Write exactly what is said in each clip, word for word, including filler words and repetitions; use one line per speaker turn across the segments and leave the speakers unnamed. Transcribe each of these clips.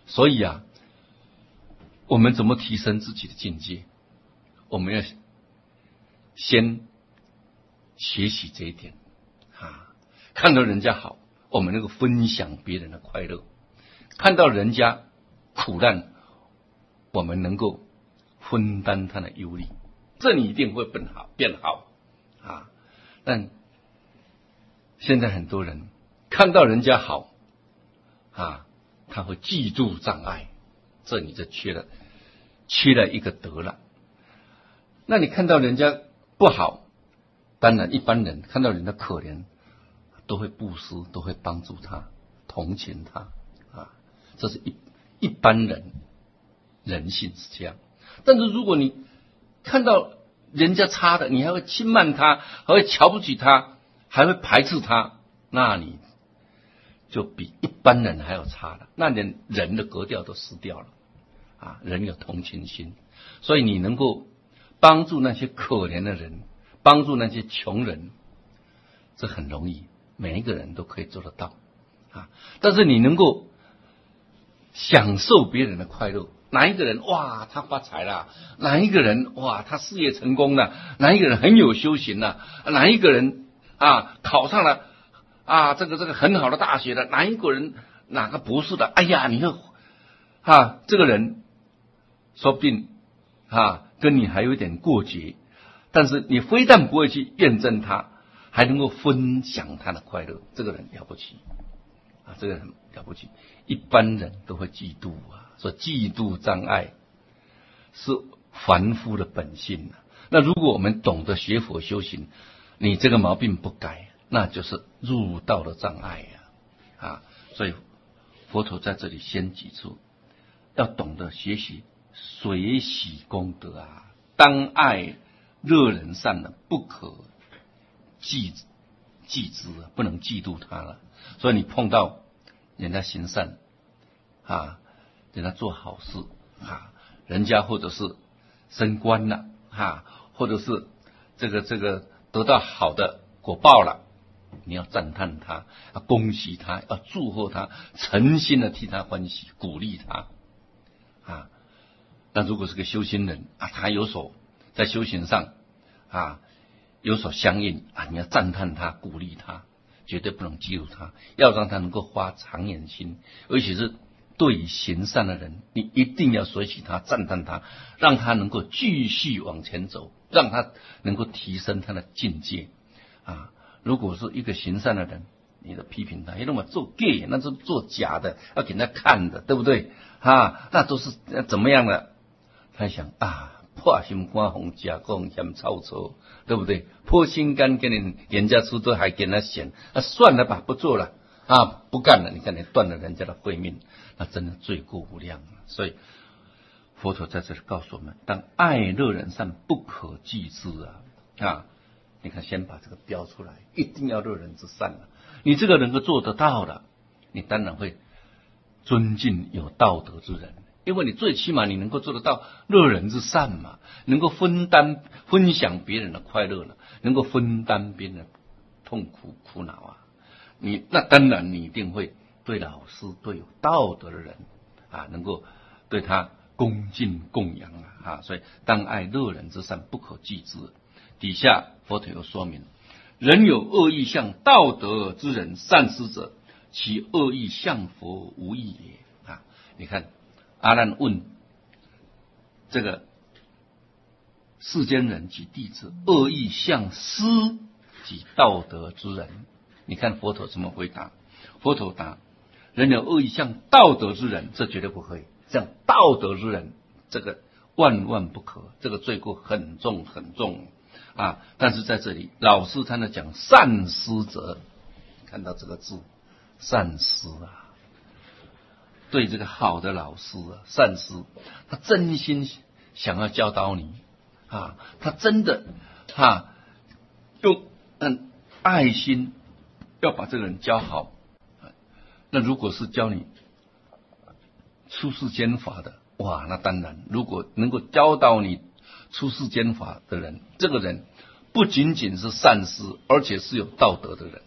所以啊，我们怎么提升自己的境界？我们要先学习这一点啊，看到人家好，我们能够分享别人的快乐；看到人家苦难，我们能够分担他的忧虑，这你一定会变好变好啊！但现在很多人看到人家好啊，他会嫉妒障碍，这你就缺了缺了一个德了。那你看到人家不好，当然一般人看到人家可怜，都会布施，都会帮助他，同情他啊，这是一一般人人性是这样。但是如果你看到人家差的，你还会轻慢他，还会瞧不起他，还会排斥他，那你就比一般人还要差了，那连人的格调都失掉了啊！人有同情心，所以你能够帮助那些可怜的人，帮助那些穷人，这很容易，每一个人都可以做得到啊！但是你能够享受别人的快乐，哪一个人哇他发财了，哪一个人哇他事业成功了，哪一个人很有修行了，哪一个人啊考上了啊这个这个很好的大学的，哪一个人哪个博士的，哎呀你看啊这个人说不定啊跟你还有一点过节，但是你非但不会去验证他，还能够分享他的快乐，这个人了不起啊，这个人了不起。一般人都会嫉妒啊，说嫉妒障碍是凡夫的本性啊。那如果我们懂得学佛修行，你这个毛病不改，那就是入道的障碍啊啊！所以佛陀在这里先举出，要懂得学习随喜功德啊，当爱乐人善的，不可嫉嫉之，不能嫉妒他了。所以你碰到人家行善啊，人家做好事啊，人家或者是升官了啊，或者是这个这个得到好的果报了，你要赞叹他，要恭喜他，要祝贺他，诚心的替他欢喜，鼓励他啊。那如果是个修行人啊，他有所在修行上啊有所相应啊，你要赞叹他，鼓励他，绝对不能嫉妒他，要让他能够发长远心，而且是对于行善的人，你一定要随喜他，赞叹他，让他能够继续往前走，让他能够提升他的境界啊。如果是一个行善的人，你的批评他，因为我做 gay 那是做假的，要给人家看的，对不对啊？那都是怎么样的？他想啊，破心肝红假讲嫌臭臭，对不对？破心肝给你人家出都还给他嫌，啊算了吧，不做了啊，不干了。你看你断了人家的慧命，那真的罪过无量。所以佛陀在这里告诉我们，当爱乐人善，不可嫉之啊啊！你看，先把这个标出来，一定要乐人之善了。你这个能够做得到的，你当然会尊敬有道德之人。因为你最起码你能够做得到乐人之善嘛，能够分担分享别人的快乐了，能够分担别人的痛苦苦恼啊，你那当然你一定会对老师对有道德的人啊，能够对他恭敬供养啊啊，所以当爱乐人之善，不可嫉之。底下佛陀又说明，人有恶意向道德之人善施者，其恶意向佛无异也啊。你看阿难问这个世间人及弟子，恶意向施及道德之人，你看佛陀怎么回答？佛陀答：人有恶意向道德之人，这绝对不可以。像道德之人，这个万万不可，这个罪过很重很重啊！但是在这里，老师他在讲善施者，看到这个字，善施啊。对这个好的老师啊，善师，他真心想要教导你啊，他真的啊用嗯爱心要把这个人教好。那如果是教你出世间法的，哇，那当然，如果能够教导你出世间法的人，这个人不仅仅是善师，而且是有道德的人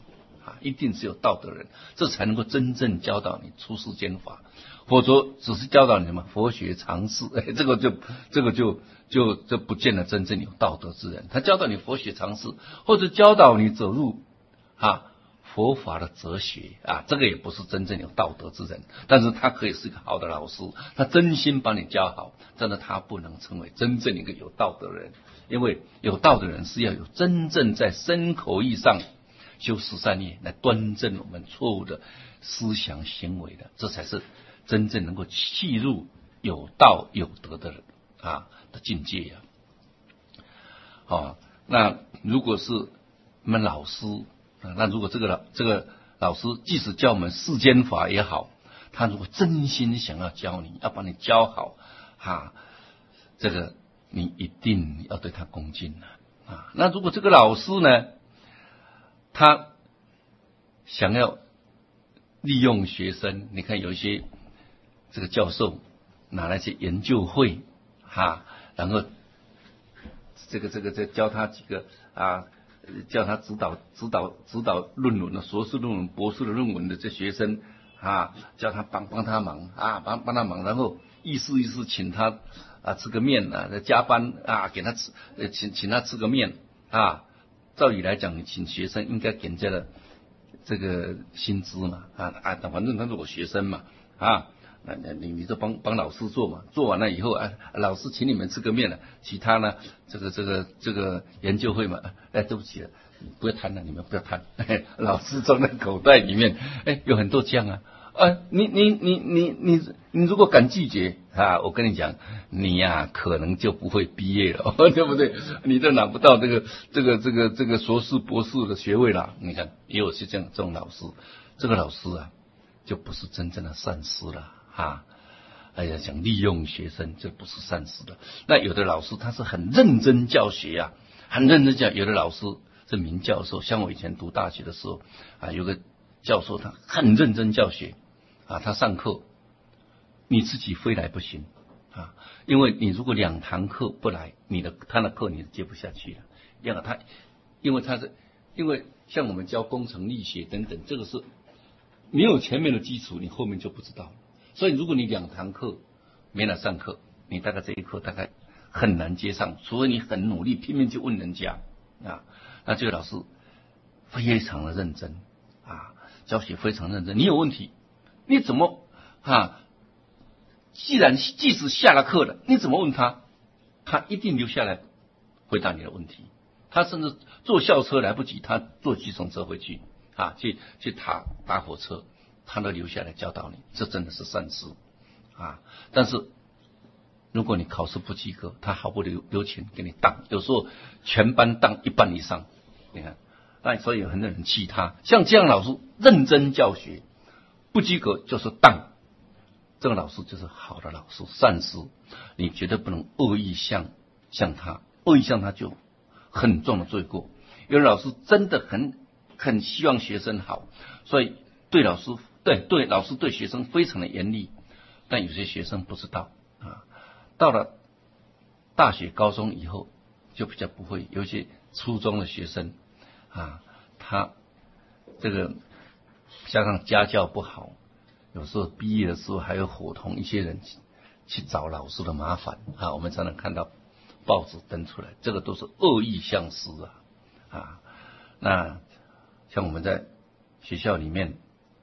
啊，一定是有道德人，这才能够真正教导你出世间法。否则只是教导你什么佛学常识，哎，这个就这个就就这不见得真正有道德之人。他教导你佛学常识，或者教导你走入啊佛法的哲学啊，这个也不是真正有道德之人。但是他可以是一个好的老师，他真心把你教好，真的他不能成为真正一个有道德的人。因为有道的人是要有真正在身口意上修十善业来端正我们错误的思想行为的，这才是真正能够契入有道有德的人啊的境界呀、啊。哦，那如果是我们老师，那如果这个老这个老师即使教我们世间法也好，他如果真心想要教你，要把你教好啊，这个你一定要对他恭敬啊。那如果这个老师呢，他想要利用学生，你看有一些这个教授拿来些研究会哈，然后这个这个这教他几个啊，叫他指导指导指导论文的硕士论文、博士的论文的这学生啊，叫他帮帮他忙啊，帮帮他忙，然后意思意思请他啊吃个面啊，加班啊给他吃，呃请请他吃个面啊。照理来讲，你请学生应该给人家的这个薪资嘛啊啊，反正他是我学生嘛啊。那你你就帮帮老师做嘛，做完了以后啊，老师请你们吃个面了，其他呢，这个这个这个研究会嘛，哎，对不起了，不要贪了，你们不要贪，老师装在口袋里面，哎，有很多这样啊，啊，你你你你你你如果敢拒绝啊，我跟你讲，你呀、啊、可能就不会毕业了，对不对？你都拿不到这个这个这个这个硕士博士的学位了。你看，也有些这样这种老师，这个老师啊，就不是真正的善师了。啊，哎呀，想利用学生，这不是善事的。那有的老师他是很认真教学呀、啊，很认真教。有的老师是名教授，像我以前读大学的时候啊，有个教授他很认真教学啊，他上课你自己非来不行啊，因为你如果两堂课不来，你的他的课你接不下去了。因为他，因为他是因为像我们教工程力学等等，这个是没有前面的基础，你后面就不知道了。所以如果你两堂课没来上课，你大概这一课大概很难接上，除非你很努力拼命去问人家啊。那这个老师非常的认真啊，教学非常认真。你有问题，你怎么啊？既然即使下了课了，你怎么问他？他一定留下来回答你的问题。他甚至坐校车来不及，他坐计程车回去啊，去去打打火车。他都留下来教导你，这真的是善事啊！但是如果你考试不及格，他毫不留留情给你当，有时候全班当一半以上，你看，那所以有很多人气他。像这样老师认真教学，不及格就是当，这个老师就是好的老师、善师，你绝对不能恶意向向他，恶意向他就很重的罪过。有的老师真的很很希望学生好，所以对老师。对对，老师对学生非常的严厉，但有些学生不知道啊。到了大学、高中以后，就比较不会。有些初中的学生啊，他这个加上家教不好，有时候毕业的时候还有伙同一些人去找老师的麻烦啊。我们常常看到报纸登出来，这个都是恶意相师啊啊。那像我们在学校里面。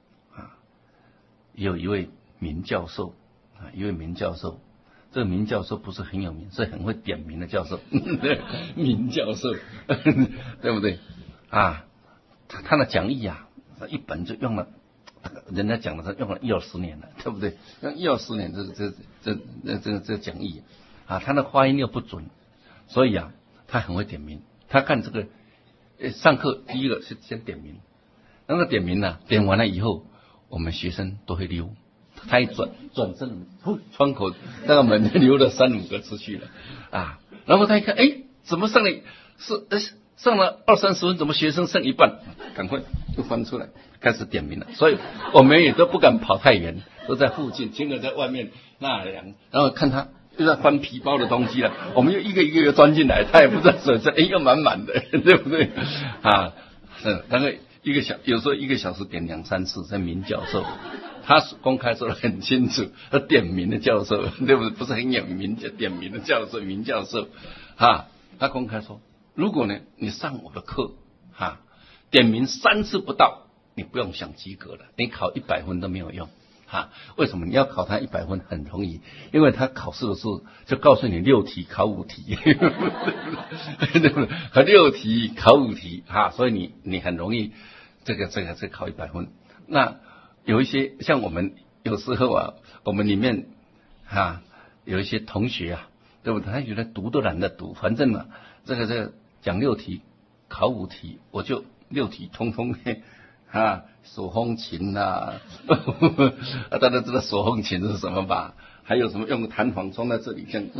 也有一位名教授啊，一位名教授，这个名教授不是很有名，是很会点名的教授，名教授，对不对啊？他他的讲义啊，一本就用了，人家讲的是用了一二十年了，对不对？用一二十年，这这这这这这讲义啊，他的发音又不准，所以啊，他很会点名。他看这个，呃，上课第一个是先点名，那个点名呢、啊，点完了以后。我们学生都会溜，他一转转身，窗口那个门溜了三五个出去了啊！然后他一看，哎，怎么上了是呃上了二三十分，怎么学生剩一半？赶快就翻出来开始点名了。所以我们也都不敢跑太远，都在附近，停留在外面纳凉，然后看他又在翻皮包的东西了，我们又一个一个又钻进来，他也不知道手上哎又满满的，对不对啊？是，然后。 一个小有时候一个小时点两三次，在名教授，他公开说得很清楚，他点名的教授，对不对？不是很有名叫点名的教授，名教授，哈，他公开说，如果呢你上我的课，哈，点名三次不到，你不用想及格了，你考一百分都没有用。哈，为什么你要考他一百分很容易？因为他考试的时候就告诉你六题考五题，对不对？和六题考五题，哈，所以你你很容易这个这个这个考一百分。那有一些像我们有时候啊，我们里面哈有一些同学啊，对不对？他觉得读都懒得读，反正嘛，这个这个讲六题考五题，我就六题通通啊，手风琴呐、啊，大家知道手风琴是什么吧？还有什么用弹簧装在这里，像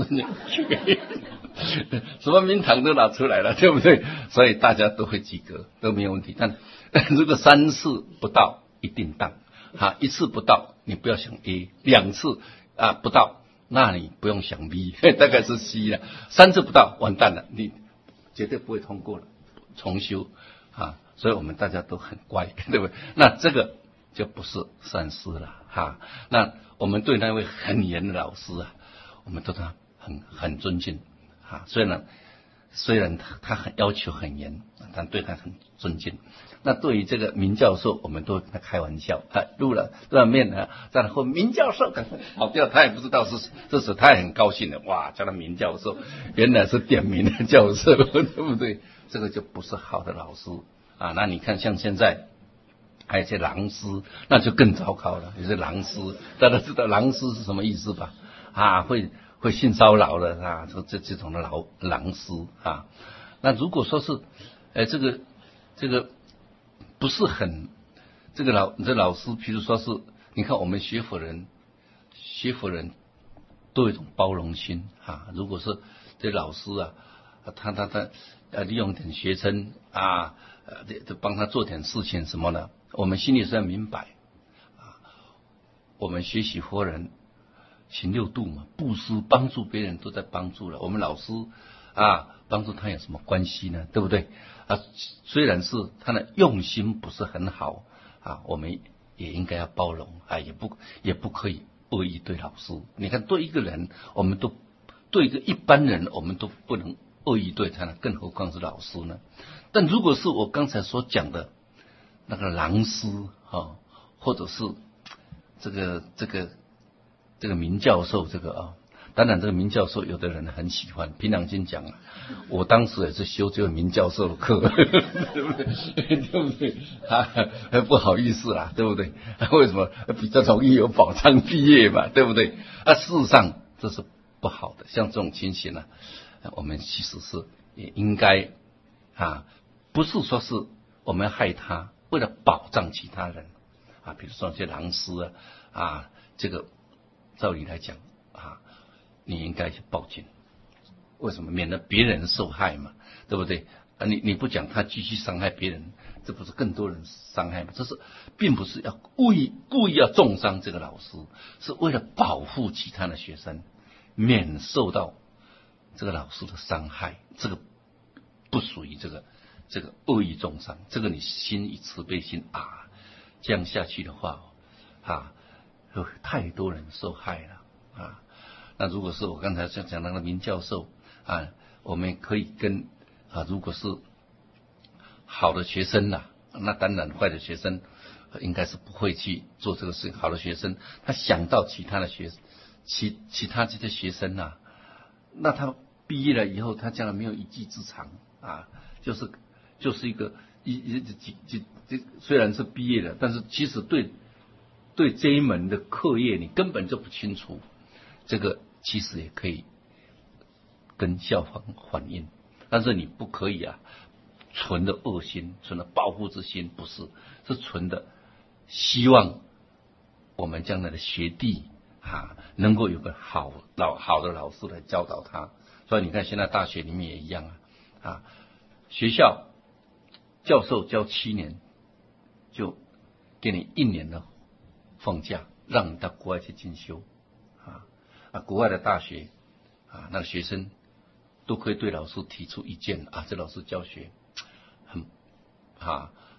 什么名堂都拿出来了，对不对？所以大家都会及格，都没有问题。但如果三次不到，一定当。哈，一次不到，你不要想 A； 两次啊不到，那你不用想 B， 大概是 C 了。三次不到，完蛋了，你绝对不会通过了，重修啊。所以我们大家都很乖，对不对？那这个就不是善师了哈。那我们对那位很严的老师啊，我们对他很很尊敬啊。虽然虽然他他很要求很严，但对他很尊敬。那对于这个明教授，我们都跟他开玩笑，他录了录了面呢，在后明教授赶快跑掉，他也不知道是，这时他也很高兴的，哇，叫他明教授，原来是点名的教授，对不对？这个就不是好的老师。啊，那你看，像现在还有一些狼师，那就更糟糕了。有些狼师，大家知道狼师是什么意思吧？啊，会会性骚扰的啊，这这这种的老狼师啊。那如果说是，呃，这个这个不是很，这个老这老师，譬如说是，你看我们学佛人，学佛人都有一种包容心啊。如果是这老师啊，他他他呃利用点学生啊。呃，这帮他做点事情什么呢？我们心里是要明白啊，我们学习佛人行六度嘛，布施帮助别人都在帮助了。我们老师啊，帮助他有什么关系呢？对不对？啊，虽然是他的用心不是很好啊，我们也应该要包容啊，也不也不可以恶意对老师。你看，对一个人，我们都对一个一般人，我们都不能恶意对他呢，更何况是老师呢？但如果是我刚才所讲的那个狼师啊，或者是这个这个这个明教授，这个啊，当然这个明教授有的人很喜欢。凭良心讲啊，我当时也是修这个明教授的课，对不对？对不对？啊，不好意思啦，对不对？为什么比较容易有保障毕业嘛，对不对？啊，事实上这是不好的。像这种情形呢、啊，我们其实是也应该啊。不是说是我们害他，为了保障其他人啊，比如说这些狼师啊，啊，这个照理来讲啊，你应该去报警，为什么？免得别人受害嘛，对不对？啊，你你不讲，他继续伤害别人，这不是更多人伤害吗？这是并不是要故意故意要重伤这个老师，是为了保护其他的学生，免受到这个老师的伤害，这个不属于这个。这个恶意重伤，这个你心以慈悲心啊，这样下去的话啊，有太多人受害了啊。那如果是我刚才讲讲那个明教授啊，我们可以跟啊，如果是好的学生呐、啊，那当然坏的学生应该是不会去做这个事。好的学生，他想到其他的学其其他这些学生啊，那他毕业了以后，他将来没有一技之长啊，就是。就是一个一一几几这虽然是毕业了，但是其实对对这一门的课业你根本就不清楚，这个其实也可以跟校方反映，但是你不可以啊，存的恶心，存的报复之心，不是，是存的希望我们将来的学弟啊能够有个好老好的老师来教导他。所以你看现在大学里面也一样啊，啊学校。教授教七年，就给你一年的放假，让你到国外去进修啊啊！国外的大学啊，那个学生都可以对老师提出意见啊，这老师教学很啊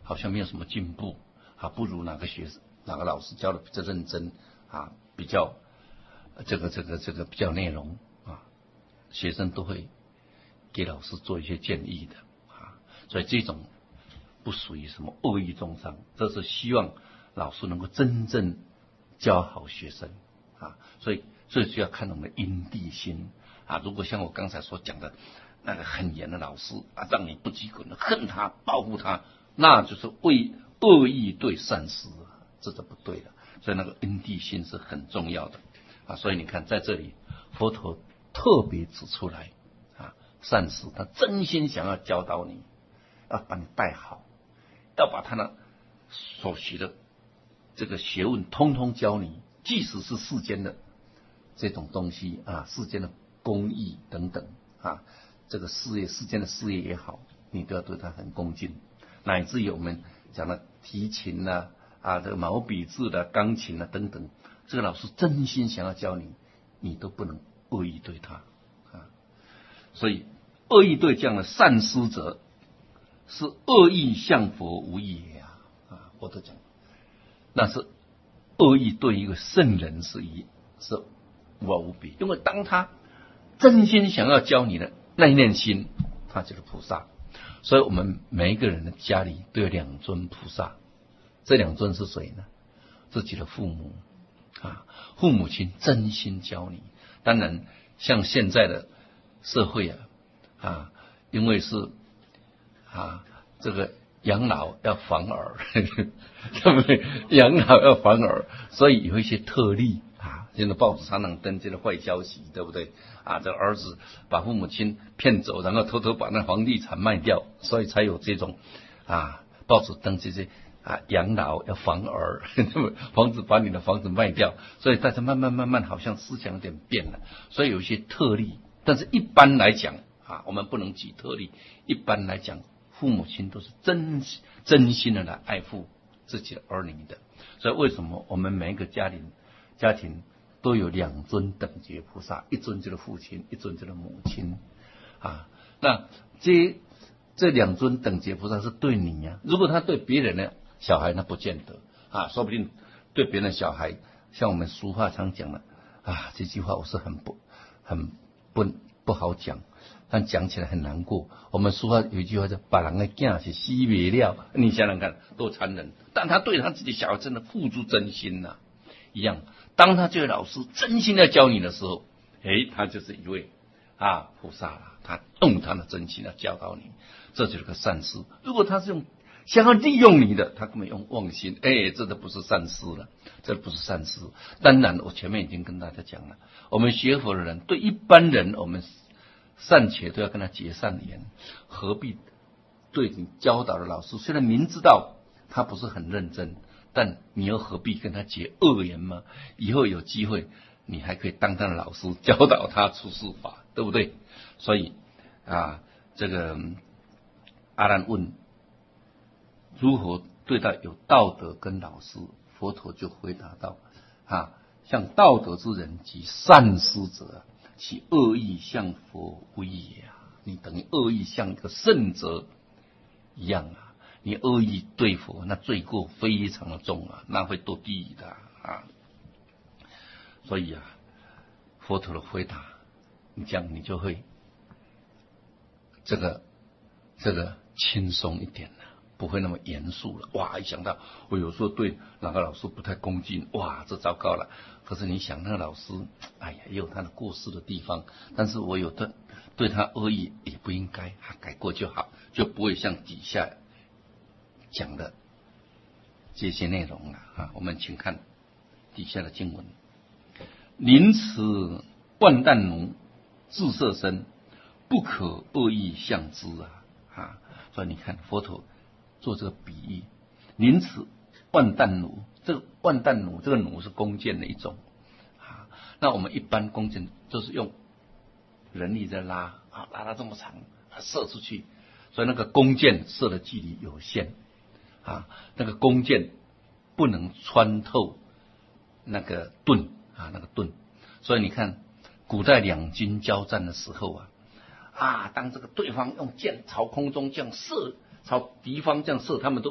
好像没有什么进步啊，不如哪个学生哪个老师教的比较认真啊，比较这个这个这个比较内容啊，学生都会给老师做一些建议的啊，所以这种不属于什么恶意中伤，这是希望老师能够真正教好学生啊，所以所以就要看我们的因地心啊。如果像我刚才所讲的那个很严的老师啊，让你不及格的恨他报复他，那就是为恶意对善师，这就不对了。所以那个因地心是很重要的啊。所以你看在这里佛陀特别指出来啊，善师他真心想要教导你，要把你带好，要把他那所学的这个学问通通教你，即使是世间的这种东西啊，世间的公益等等啊，这个事业世间的事业也好，你都要对他很恭敬，乃至于我们讲的提琴啦啊，这个毛笔字的钢琴啊等等，这个老师真心想要教你，你都不能恶意对他啊。所以恶意对这样的善师者，是恶意向佛无益也啊！啊，佛陀讲，那是恶意对一个圣人是一是无二无别，因为当他真心想要教你的那一念心，他就是菩萨。所以我们每一个人的家里都有两尊菩萨，这两尊是谁呢？自己的父母啊，父母亲真心教你。当然，像现在的社会啊啊，因为是啊，这个养老要防儿，对不对？养老要防儿，所以有一些特例啊。现在报纸常常登这个坏消息，对不对？啊，这个儿子把父母亲骗走，然后偷偷把那房地产卖掉，所以才有这种啊，报纸登这些啊，养老要防儿，防止把你的房子卖掉。所以大家慢慢慢慢好像思想有点变了，所以有一些特例，但是一般来讲啊，我们不能举特例。一般来讲，父母亲都是真真心的来爱护自己的儿女的。所以为什么我们每一个家庭家庭都有两尊等觉菩萨，一尊就是父亲，一尊就是母亲啊。那这这两尊等觉菩萨是对你呀、啊，如果他对别人的小孩，那不见得啊，说不定对别人的小孩，像我们俗话常讲的啊，这句话我是很不很不不好讲，但讲起来很难过。我们俗话有一句话叫“把人的囝是死袂了”，你想想看，多残忍！但他对他自己小孩真的付出真心呐、啊，一样。当他这位老师真心在教你的时候，诶，他就是一位啊菩萨了，他用他的真心来教导你，这就是个善师。如果他是用想要利用你的，他根本用妄心，诶，这都不是善师了，这不是善师。当然，我前面已经跟大家讲了，我们学佛的人对一般人，我们暂且都要跟他结善缘，何必对你教导的老师，虽然明知道他不是很认真，但你又何必跟他结恶缘吗？以后有机会，你还可以当他的老师，教导他出世法，对不对？所以啊，这个阿难问如何对待有道德跟老师，佛陀就回答道：啊，像道德之人及善师者，其恶意向佛无益也啊！你等于恶意像一个圣者一样啊！你恶意对佛，那罪过非常的重啊，那会堕地狱的啊！所以啊，佛陀的回答，你这样你就会这个这个轻松一点了，不会那么严肃了。哇，一想到我有时候对哪个老师不太恭敬，哇，这糟糕了。可是你想那个老师，哎呀，也有他的过失的地方，但是我有的对他恶意也不应该，啊，改过就好，就不会像底下讲的这些内容了啊。我们请看底下的经文：临此万担奴自色身，不可恶意向之啊！啊，所以你看佛陀做这个比喻，临此万担奴，这个万担弩，这个弩是弓箭的一种啊。那我们一般弓箭都是用人力在拉啊，拉到这么长，射出去，所以那个弓箭射的距离有限啊，那个弓箭不能穿透那个盾啊，那个盾。所以你看，古代两军交战的时候啊，啊，当这个对方用箭朝空中这样射，朝敌方这样射，他们都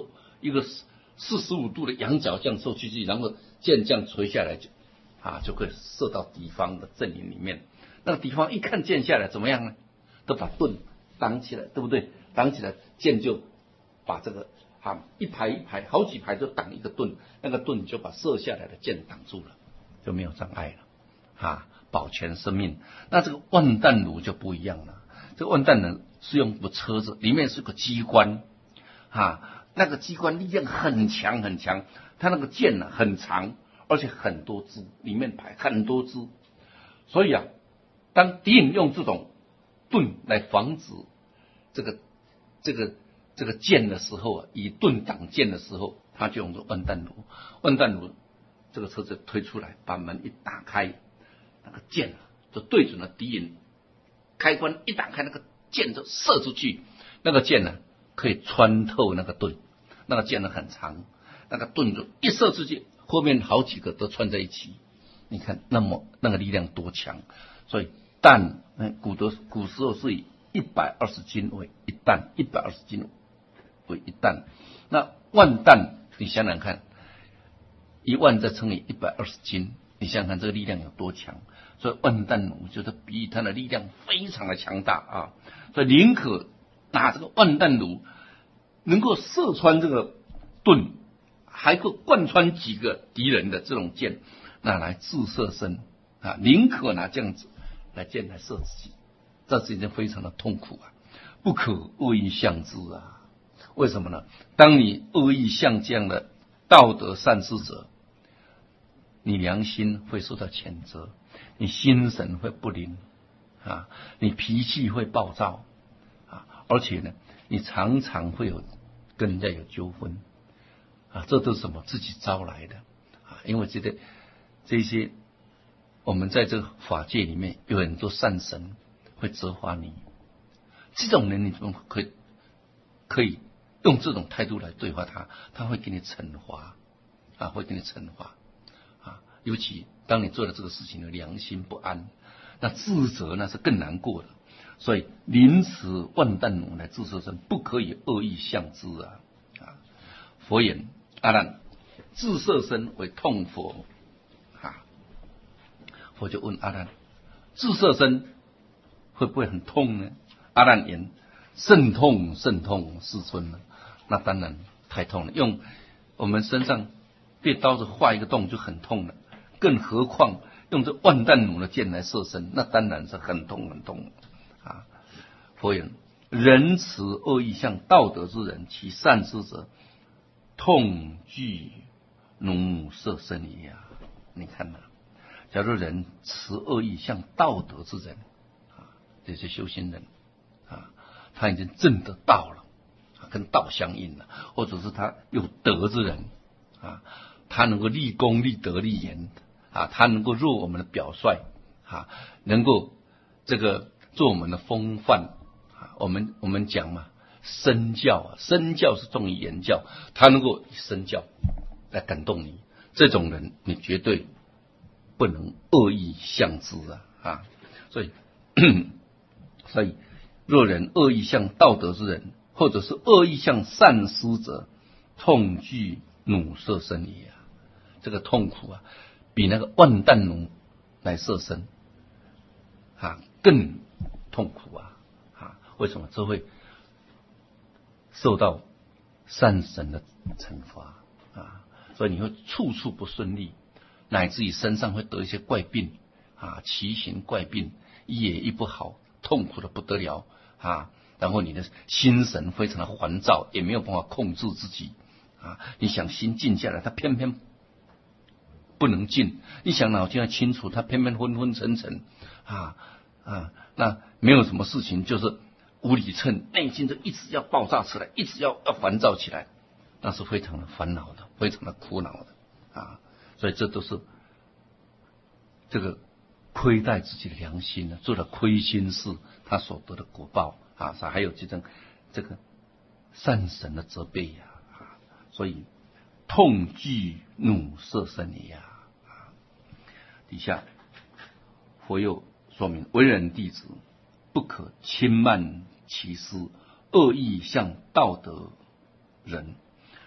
一个四十五度的仰角这样射出去，然后箭这样垂下来就啊就可以射到敌方的阵营里面。那个敌方一看箭下来怎么样呢？都把盾挡起来，对不对？挡起来，箭就把这个啊一排一排好几排就挡一个盾，那个盾就把射下来的箭挡住了，就没有障碍了啊，保全生命。那这个万弹弩就不一样了，这个万弹弩是用个车子，里面是个机关啊，那个机关力量很强很强，它那个箭呢、啊、很长，而且很多支，里面排很多支，所以啊，当敌人用这种盾来防止这个这个这个箭的时候啊，以盾挡箭的时候，他就用这万弹弩。万弹弩这个车子推出来，把门一打开，那个箭啊就对准了敌人，开关一打开，那个箭就射出去，那个箭呢、啊、可以穿透那个盾，那个箭呢很长，那个盾就一射出去，后面好几个都串在一起，你看那么那个力量多强，所以弹，古德古时候是以一百二十斤为一弹，一百二十斤为一弹。那万弹，你想想看，一万再乘以一百二十斤，你想想看这个力量有多强？所以万弹弩就是比喻它的力量非常的强大啊！所以宁可拿这个万弹弩能够射穿这个盾，还可贯穿几个敌人的这种箭，拿来自射身啊，宁可拿这样子来箭来射自己，这是一件非常的痛苦啊！不可恶意相之啊！为什么呢？当你恶意相这样的道德善事者，你良心会受到谴责，你心神会不宁啊，你脾气会暴躁啊，而且呢，你常常会有跟人家有纠纷啊，这都是什么？自己招来的啊！因为觉得这些我们在这个法界里面有很多善神会责罚你，这种人你怎么可以可以用这种态度来对话他？他会给你惩罚啊，会给你惩罚啊！尤其当你做了这个事情的良心不安，那自责那是更难过的。所以临此万弹弩来自射身，不可以恶意相之啊！啊，佛言：阿难，自射身为痛否？啊，佛就问阿难：自射身会不会很痛呢？阿难言：甚痛甚痛，世尊呢？那当然太痛了，用我们身上被刀子划一个洞就很痛了，更何况用这万弹弩的箭来射身，那当然是很痛很痛啊！佛言：仁慈恶意向道德之人，其善之者，痛惧弩射身也啊！你看呐、啊，假如人持恶意向道德之人啊，这些修行人啊，他已经证得道了，跟道相应了，或者是他有德之人啊，他能够立功立德立言啊，他能够入我们的表率啊，能够这个做我们的风范啊。我们我们讲嘛，身教啊，身教是重于言教，他能够以身教来感动你，这种人你绝对不能恶意相之啊啊！所以所以若人恶意向道德之人，或者是恶意向善施者，痛惧弩射身也啊！这个痛苦啊，比那个万弹弩来射身啊更痛苦啊啊！为什么？这会受到善神的惩罚啊！所以你会处处不顺利，乃至于身上会得一些怪病啊，奇形怪病，一也医不好，痛苦的不得了啊！然后你的心神非常的烦躁，也没有办法控制自己啊！你想心静下来，他偏偏不能静；你想脑筋要清楚，他偏偏昏昏沉沉啊啊！那没有什么事情就是无理称，内心就一直要爆炸起来，一直要要烦躁起来，那是非常的烦恼的，非常的苦恼的啊！所以这都是这个亏待自己的良心呢，做了亏心事，他所得的果报啊，还有这种这个善神的责备呀啊，所以痛惧弩射身也呀啊。底下佛又说明，为人弟子不可轻慢其师，恶意向道德人，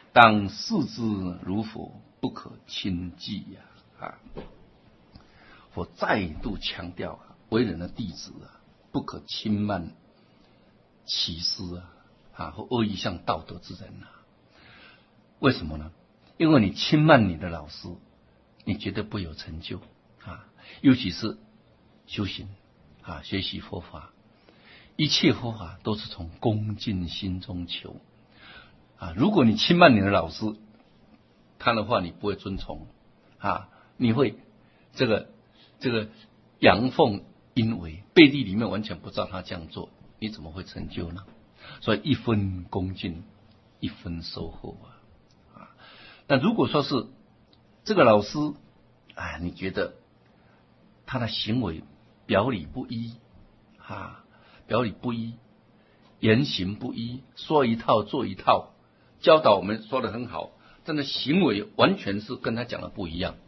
当视之如佛，不可轻济呀！啊，我再度强调啊，为人的弟子啊，不可轻慢其师啊，啊或恶意向道德之人啊。为什么呢？因为你轻慢你的老师，你绝对不有成就啊！尤其是修行啊，学习佛法，一切佛法都是从恭敬心中求啊。如果你轻慢你的老师，他的话你不会遵从啊，你会这个这个阳奉阴违，背地里面完全不知道他这样做，你怎么会成就呢？所以一分恭敬，一分收获啊。那如果说是这个老师，哎，你觉得他的行为表里不一啊，表里不一，言行不一，说一套做一套，教导我们说得很好，但是行为完全是跟他讲的不一样。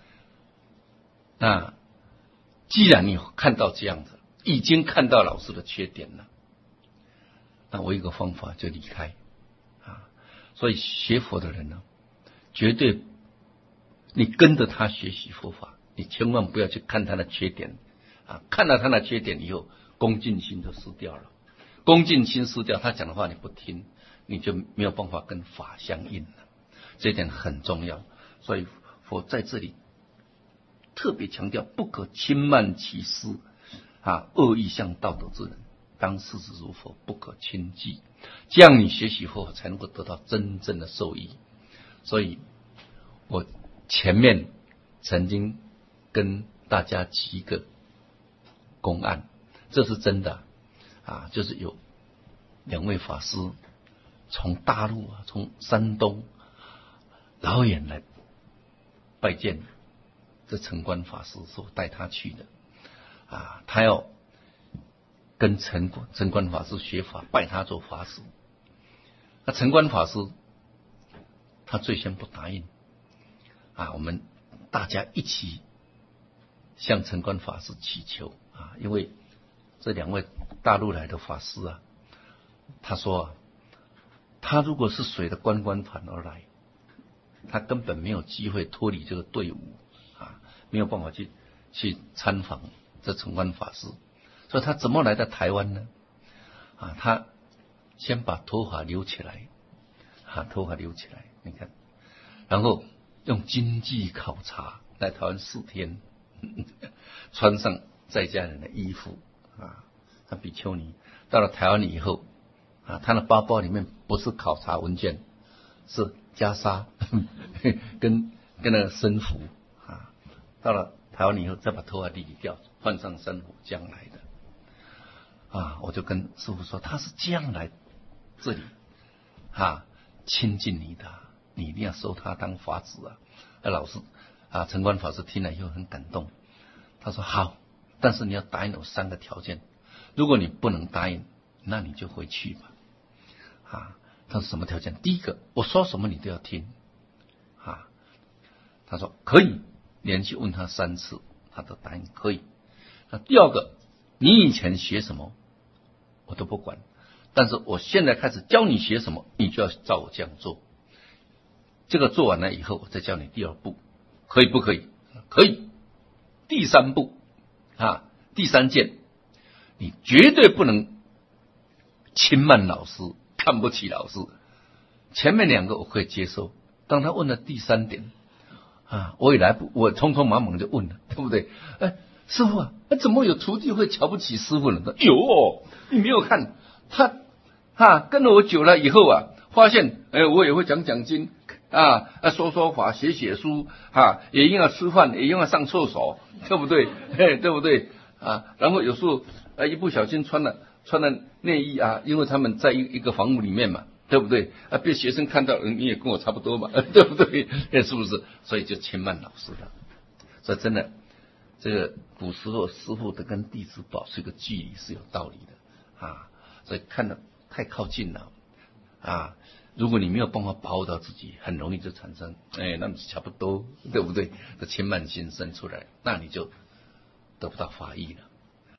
那既然你看到这样子，已经看到老师的缺点了，那我有一个方法就离开啊。所以学佛的人呢，绝对你跟着他学习佛法，你千万不要去看他的缺点啊！看到他的缺点以后，恭敬心就失掉了。恭敬心失掉，他讲的话你不听，你就没有办法跟法相应了。这一点很重要，所以佛在这里特别强调，不可轻慢其师啊，恶意向道德之人，当视之如佛，不可轻济。这样你学习佛法才能够得到真正的受益。所以我前面曾经跟大家举一个公案，这是真的啊，就是有两位法师从大陆啊，从山东老远来拜见这陈观法师，是我带他去的啊，他要跟陈陈观法师学法，拜他做法师。那陈观法师他最先不答应啊，我们大家一起向陈观法师祈求啊，因为这两位大陆来的法师啊，他说啊，他如果是随着观光团而来，他根本没有机会脱离这个队伍啊，没有办法去去参访这陈观法师，所以他怎么来到台湾呢？啊，他先把头发留起来啊，头发留起来。你看，然后用经济考察来台湾四天，穿上在家人的衣服啊，他比丘尼到了台湾以后啊，他的包包里面不是考察文件，是袈裟跟跟那个僧服啊。到了台湾以后，再把头发理掉，换上僧服，这样来的啊。我就跟师父说，他是这样来这里啊，亲近你的。你一定要收他当法子啊！那老师啊，陈观法师听了以后很感动，他说好，但是你要答应我三个条件，如果你不能答应，那你就回去吧。啊，他说什么条件？第一个，我说什么你都要听。啊，他说可以，连续问他三次，他都答应可以。那第二个，你以前学什么我都不管，但是我现在开始教你学什么，你就要照我这样做。这个做完了以后，我再教你第二步，可以不可以？可以。第三步啊，第三件，你绝对不能轻慢老师，看不起老师。前面两个我可以接受，当他问了第三点啊，我也来不，我匆匆忙忙就问了，对不对？哎，师父啊，怎么有徒弟会瞧不起师父呢？有哦，你没有看他啊，跟了我久了以后啊，发现哎，我也会讲讲经。啊，说说法，写写书，啊，也应该吃饭，也应该上厕所，对不对？嘿，对不对？啊，然后有时候啊，一不小心穿了穿了内衣啊，因为他们在一一个房屋里面嘛，对不对？啊，被学生看到，你也跟我差不多嘛，对不对？是不是？所以就轻慢老师了。所以真的，这个古时候师父的跟弟子保持一个距离是有道理的啊。所以看得太靠近了啊。如果你没有办法把握到自己，很容易就产生，哎，那么差不多，对不对？这轻慢心生出来，那你就得不到法益了。